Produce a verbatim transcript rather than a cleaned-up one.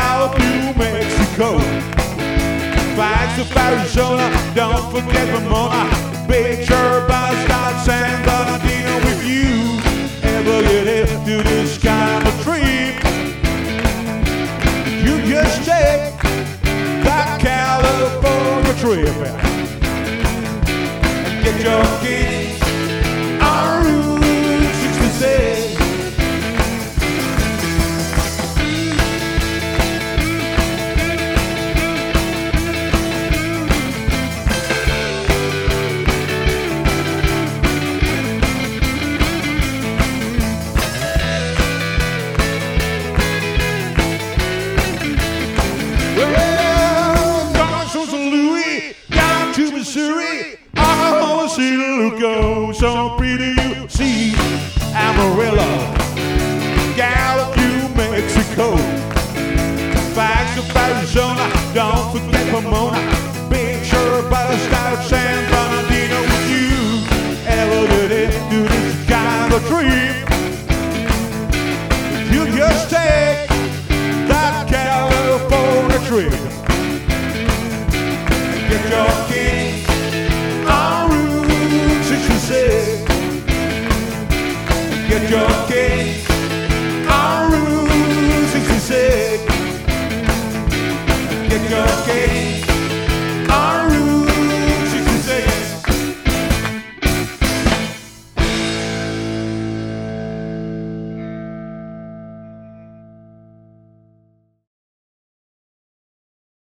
Malibu, Mexico. Flags of Arizona, don't forget Pomona. Big Sur, Boston, San Bernardino with you. Ever get into this kind of trip? You just take that California trip and get your kids on Route sixty-six. Missouri, I wanna see the look go so pretty. You see Amarillo, Gallup, New Mexico, Flags of Arizona, don't forget Pomona. Big Sur, Boston, San Bernardino with you. Ever did it do this kind of trip? You just take that California trip.